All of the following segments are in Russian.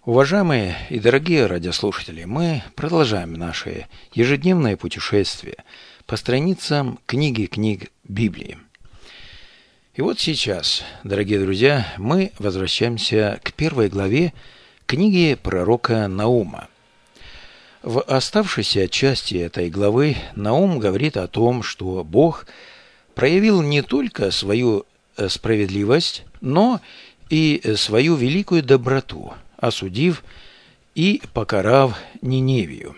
Уважаемые и дорогие радиослушатели, мы продолжаем наше ежедневное путешествие по страницам книги книг Библии. И вот сейчас, дорогие друзья, мы возвращаемся к первой главе книги пророка Наума. В оставшейся части этой главы Наум говорит о том, что Бог проявил не только свою справедливость, но и свою великую доброту, осудив и покарав Ниневию.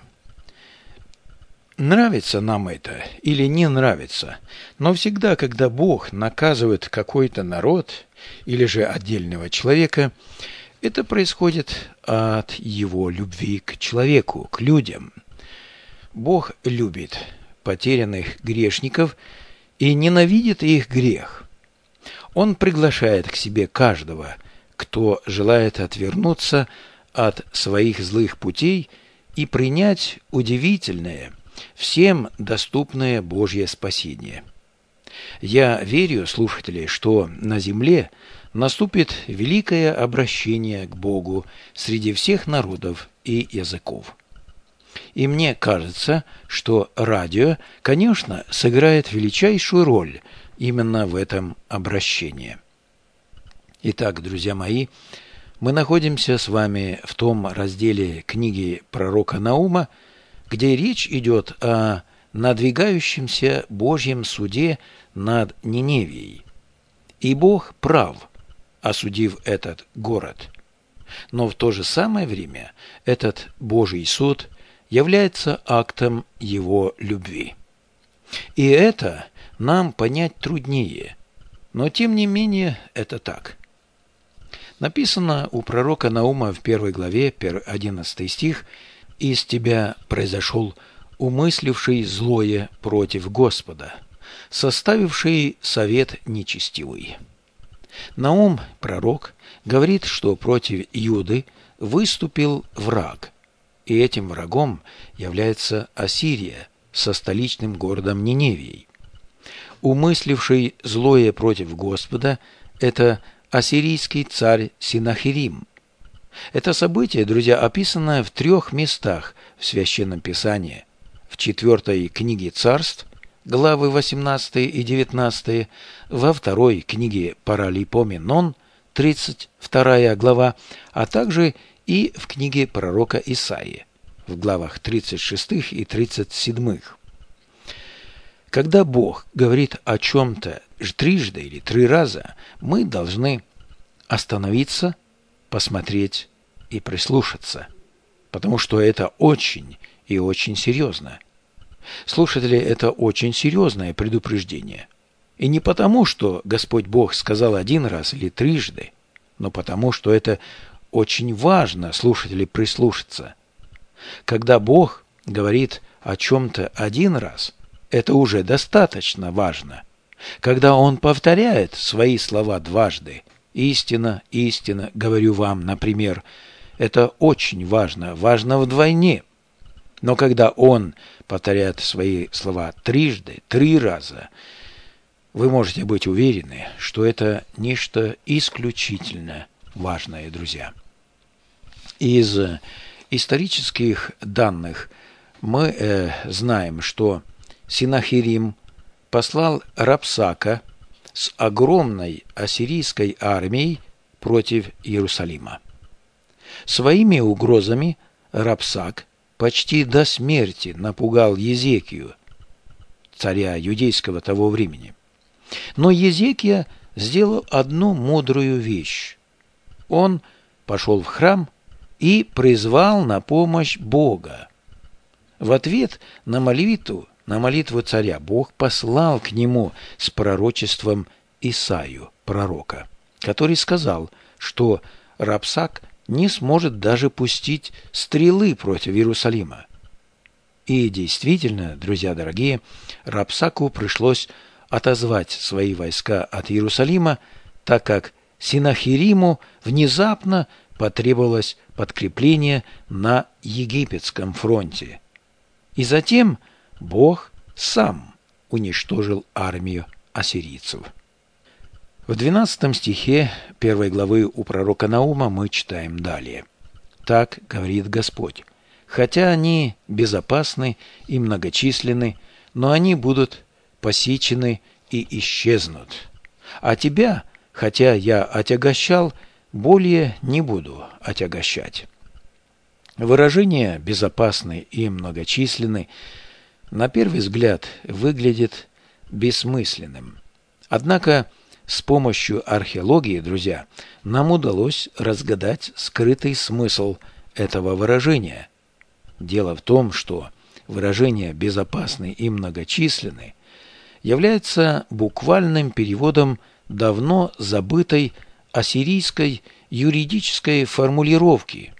Нравится нам это или не нравится, но всегда, когда Бог наказывает какой-то народ или же отдельного человека, это происходит от Его любви к человеку, к людям. Бог любит потерянных грешников и ненавидит их грех. Он приглашает к себе каждого, кто желает отвернуться от своих злых путей и принять удивительное, всем доступное Божье спасение. Я верю, слушатели, что на земле наступит великое обращение к Богу среди всех народов и языков. И мне кажется, что радио, конечно, сыграет величайшую роль именно в этом обращении. Итак, друзья мои, мы находимся с вами в том разделе книги пророка Наума, где речь идет о надвигающемся Божьем суде над Ниневией. И Бог прав, осудив этот город. Но в то же самое время этот Божий суд является актом Его любви. И это нам понять труднее, но тем не менее это так. Написано у пророка Наума в 1 главе, 11 стих: «Из тебя произошел умысливший злое против Господа, составивший совет нечестивый». Наум, пророк, говорит, что против Юды выступил враг, и этим врагом является Ассирия со столичным городом Ниневией. Умысливший злое против Господа – это ассирийский царь Синахирим. Это событие, друзья, описано в 3 местах в Священном Писании. В 4 книге Царств, главы 18 и 19, во 2 книге Паралипоменон, 32 глава, а также и в книге пророка Исаии, в главах 36 и 37. Когда Бог говорит о чем-то трижды или 3 раза, мы должны остановиться, посмотреть и прислушаться, потому что это очень и очень серьезно. Слушатели, это очень серьезное предупреждение. И не потому, что Господь Бог сказал 1 раз или трижды, но потому, что это очень важно, слушатели, прислушаться. Когда Бог говорит о чем-то 1 раз, это уже достаточно важно. Когда Он повторяет свои слова дважды, «Истина, истина, говорю вам», например, это очень важно, важно вдвойне. Но когда Он повторяет свои слова трижды, 3 раза, вы можете быть уверены, что это нечто исключительно важное, друзья. Из исторических данных мы знаем, что Синахирим послал Рапсака с огромной ассирийской армией против Иерусалима. Своими угрозами Рапсак почти до смерти напугал Езекию, царя юдейского того времени. Но Езекия сделал одну мудрую вещь. Он пошел в храм и призвал на помощь Бога. В ответ на молитву царя Бог послал к нему с пророчеством Исаию, пророка, который сказал, что Рапсак не сможет даже пустить стрелы против Иерусалима. И действительно, друзья дорогие, Рапсаку пришлось отозвать свои войска от Иерусалима, так как Синахириму внезапно потребовалось подкрепление на египетском фронте. И затем Бог сам уничтожил армию ассирийцев. В 12 стихе 1 главы у пророка Наума мы читаем далее. так говорит Господь. Хотя они безопасны и многочисленны, но они будут посечены и исчезнут. А тебя, хотя я отягощал, более не буду отягощать». Выражение «безопасны и многочисленны» на первый взгляд выглядит бессмысленным. Однако с помощью археологии, друзья, нам удалось разгадать скрытый смысл этого выражения. Дело в том, что выражение «безопасны и многочисленны» является буквальным переводом давно забытой ассирийской юридической формулировки.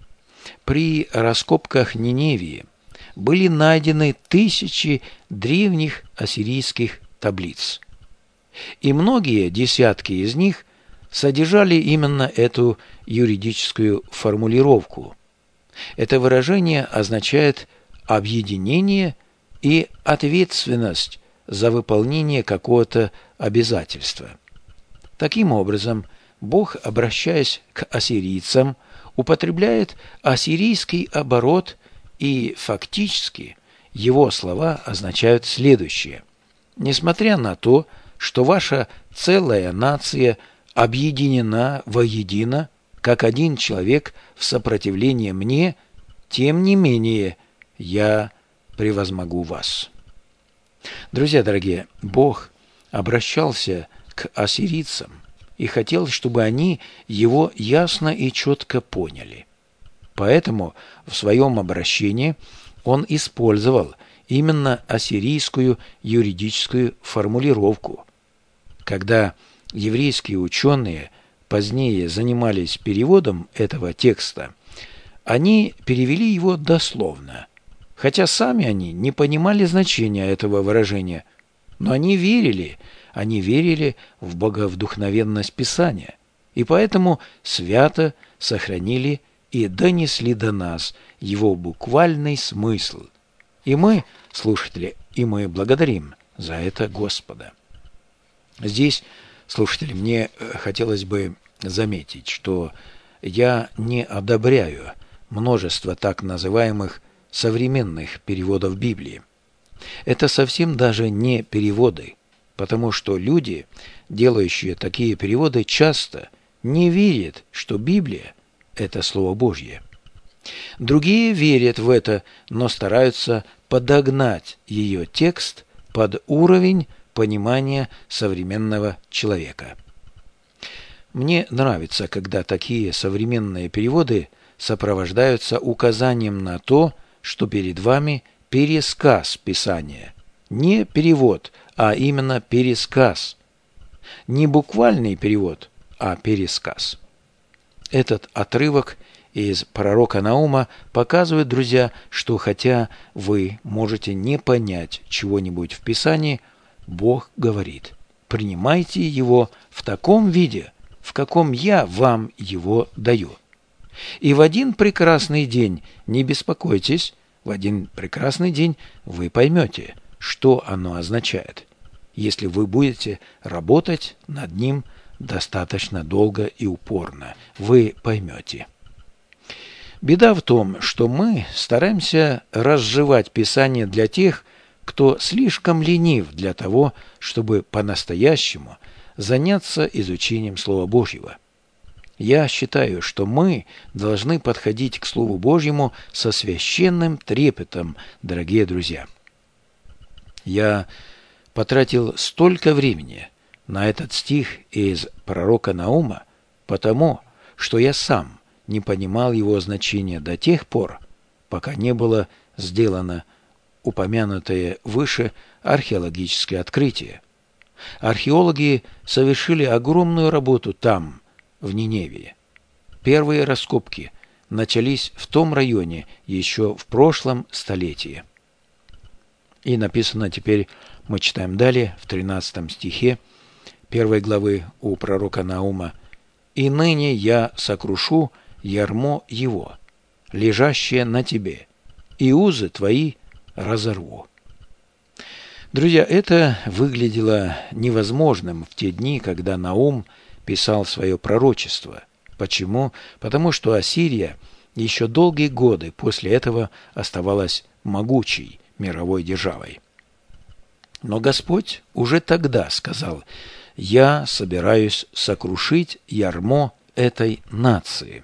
При раскопках Ниневии были найдены тысячи древних ассирийских таблиц, и многие десятки из них содержали именно эту юридическую формулировку. Это выражение означает объединение и ответственность за выполнение какого-то обязательства. Таким образом, Бог, обращаясь к ассирийцам, употребляет ассирийский оборот, и фактически его слова означают следующее: «Несмотря на то, что ваша целая нация объединена воедино, как один человек в сопротивлении мне, тем не менее я превозмогу вас». Друзья дорогие, Бог обращался к ассирийцам и хотел, чтобы они его ясно и четко поняли. Поэтому в своем обращении он использовал именно ассирийскую юридическую формулировку. Когда еврейские ученые позднее занимались переводом этого текста, они перевели его дословно, хотя сами они не понимали значения этого выражения, но они верили в боговдухновенность Писания, и поэтому свято сохранили и донесли до нас его буквальный смысл. И мы, слушатели, мы благодарим за это Господа. Здесь, слушатели, мне хотелось бы заметить, что я не одобряю множество так называемых современных переводов Библии. Это совсем даже не переводы, потому что люди, делающие такие переводы, часто не верят, что Библия – это Слово Божье. Другие верят в это, но стараются подогнать ее текст под уровень понимания современного человека. Мне нравится, когда такие современные переводы сопровождаются указанием на то, что перед вами пересказ Писания. Не перевод, а именно пересказ. Не буквальный перевод, а пересказ. Этот отрывок из пророка Наума показывает, друзья, что хотя вы можете не понять чего-нибудь в Писании, Бог говорит: принимайте его в таком виде, в каком я вам его даю. И в один прекрасный день, не беспокойтесь, в один прекрасный день вы поймете, что оно означает, если вы будете работать над ним достаточно долго и упорно. Вы поймете. Беда в том, что мы стараемся разжевать Писание для тех, кто слишком ленив для того, чтобы по-настоящему заняться изучением Слова Божьего. Я считаю, что мы должны подходить к Слову Божьему со священным трепетом, дорогие друзья. Я потратил столько времени на этот стих из пророка Наума, потому что я сам не понимал его значения до тех пор, пока не было сделано упомянутое выше археологическое открытие. Археологи совершили огромную работу там, в Ниневии. Первые раскопки начались в том районе еще в прошлом столетии. И написано теперь, мы читаем далее, в 13 стихе 1 главы у пророка Наума: «И ныне я сокрушу ярмо его, лежащее на тебе, и узы твои разорву». Друзья, это выглядело невозможным в те дни, когда Наум писал свое пророчество. Почему? Потому что Ассирия еще долгие годы после этого оставалась могучей мировой державой. Но Господь уже тогда сказал: «Я собираюсь сокрушить ярмо этой нации».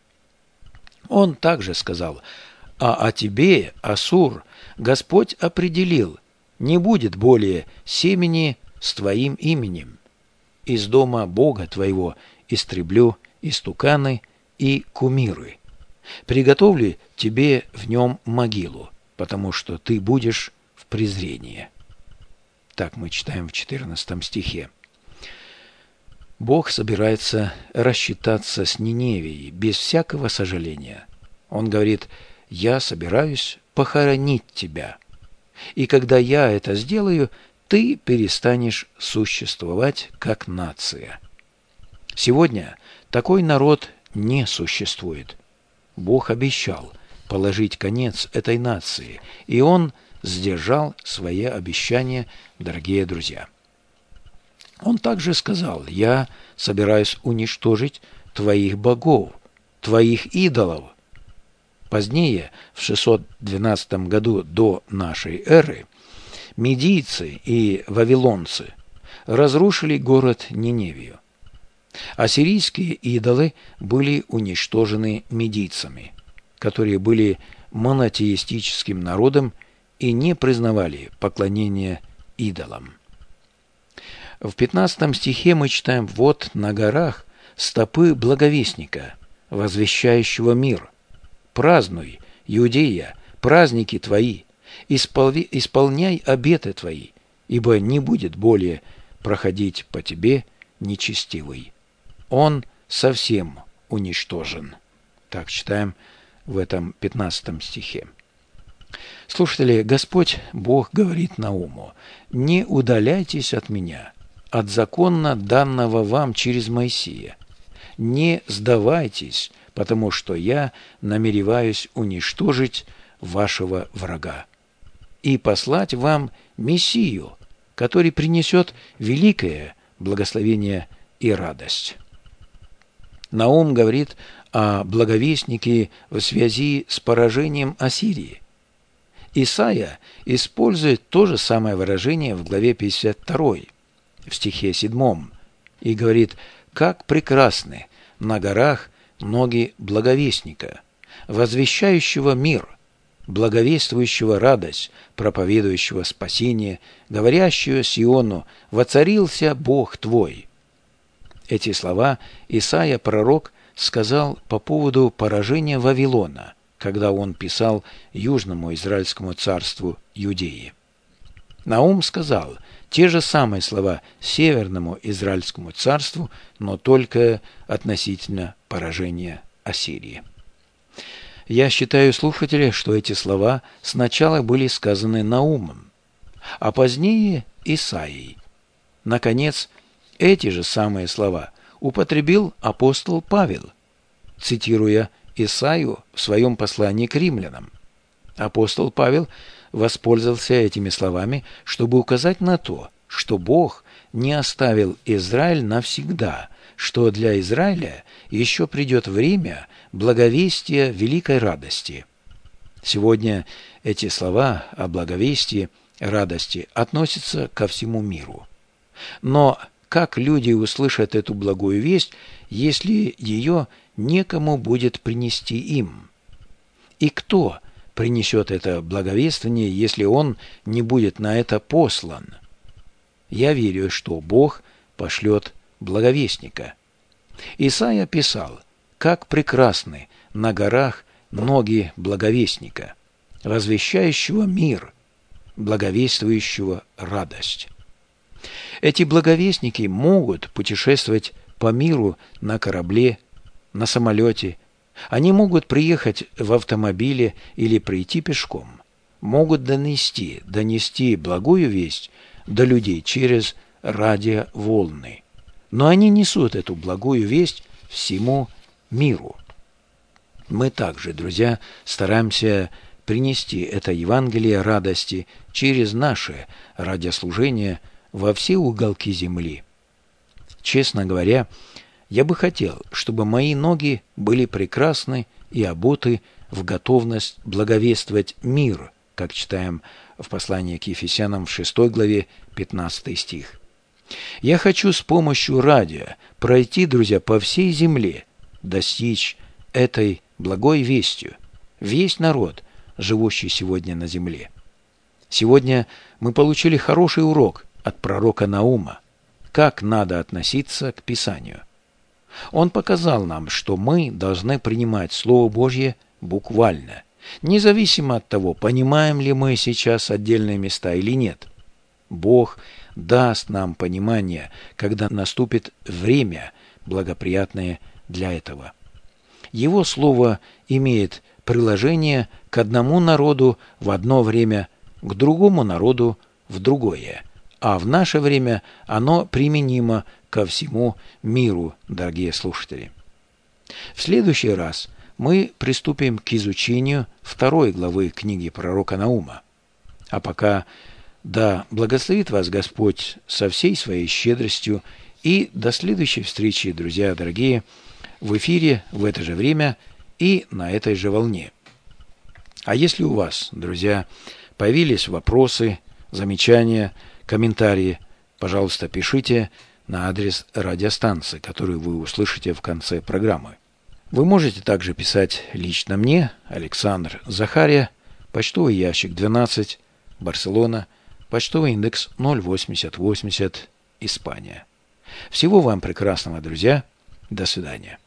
Он также сказал: «А о тебе, Ассур, Господь определил, не будет более семени с твоим именем. Из дома Бога твоего истреблю истуканы и кумиры. Приготовлю тебе в нем могилу, потому что ты будешь в презрении». Так мы читаем в 14 стихе. Бог собирается рассчитаться с Ниневией без всякого сожаления. Он говорит: «Я собираюсь похоронить тебя. И когда я это сделаю, ты перестанешь существовать как нация». Сегодня такой народ не существует. Бог обещал положить конец этой нации, и Он сдержал свои обещания, дорогие друзья. Он также сказал: «Я собираюсь уничтожить твоих богов, твоих идолов». Позднее, в 612 году до нашей эры, медийцы и вавилонцы разрушили город Ниневию. Ассирийские идолы были уничтожены медийцами, которые были монотеистическим народом и не признавали поклонения идолам. В 15 стихе мы читаем: «Вот на горах стопы благовестника, возвещающего мир. Празднуй, Иудея, праздники твои, исполняй обеты твои, ибо не будет более проходить по тебе нечестивый. Он совсем уничтожен». Так читаем в этом 15 стихе. Слушатели, Господь Бог говорит Науму: «Не удаляйтесь от меня, от законно данного вам через Моисея. Не сдавайтесь, потому что я намереваюсь уничтожить вашего врага и послать вам Мессию, который принесет великое благословение и радость». Наум говорит о благовестнике в связи с поражением Ассирии. Исайя использует то же самое выражение в главе 52, в стихе 7, и говорит: «Как прекрасны на горах ноги благовестника, возвещающего мир, благовествующего радость, проповедующего спасение, говорящего Сиону: воцарился Бог твой». Эти слова Исайя пророк сказал по поводу поражения Вавилона, когда он писал Южному Израильскому царству Иудеи. Наум сказал те же самые слова Северному Израильскому царству, но только относительно поражения Ассирии. Я считаю, слушатели, что эти слова сначала были сказаны Наумом, а позднее Исаией. Наконец, эти же самые слова употребил апостол Павел, цитируя Исаию в своем послании к римлянам. Апостол Павел воспользовался этими словами, чтобы указать на то, что Бог не оставил Израиль навсегда, что для Израиля еще придет время благовестия великой радости. Сегодня эти слова о благовестии радости относятся ко всему миру. Но как люди услышат эту благую весть, если ее некому будет принести им? И кто принесет это благовествие, если он не будет на это послан? Я верю, что Бог пошлет благовестника. Исайя писал: «Как прекрасны на горах ноги благовестника, возвещающего мир, благовествующего радость». Эти благовестники могут путешествовать по миру на корабле, на самолете. Они могут приехать в автомобиле или прийти пешком. Могут донести благую весть до людей через радиоволны. Но они несут эту благую весть всему миру. Мы также, друзья, стараемся принести это Евангелие радости через наше радиослужение во все уголки земли. Честно говоря, я бы хотел, чтобы мои ноги были прекрасны и обуты в готовность благовествовать мир, как читаем в послании к Ефесянам в 6 главе 15 стих. Я хочу с помощью радио пройти, друзья, по всей земле, достичь этой благой вестью, весь народ, живущий сегодня на земле. Сегодня мы получили хороший урок от пророка Наума, как надо относиться к Писанию. Он показал нам, что мы должны принимать Слово Божье буквально, независимо от того, понимаем ли мы сейчас отдельные места или нет. Бог даст нам понимание, когда наступит время, благоприятное для этого. Его Слово имеет приложение к одному народу в одно время, к другому народу в другое, а в наше время оно применимо ко всему миру, дорогие слушатели. В следующий раз мы приступим к изучению 2 главы книги пророка Наума. А пока да благословит вас Господь со всей своей щедростью, и до следующей встречи, друзья дорогие, в эфире в это же время и на этой же волне. А если у вас, друзья, появились вопросы, замечания, комментарии, пожалуйста, пишите на адрес радиостанции, который вы услышите в конце программы. Вы можете также писать лично мне, Александр Захария, почтовый ящик 12, Барселона, почтовый индекс 08080, Испания. Всего вам прекрасного, друзья. До свидания.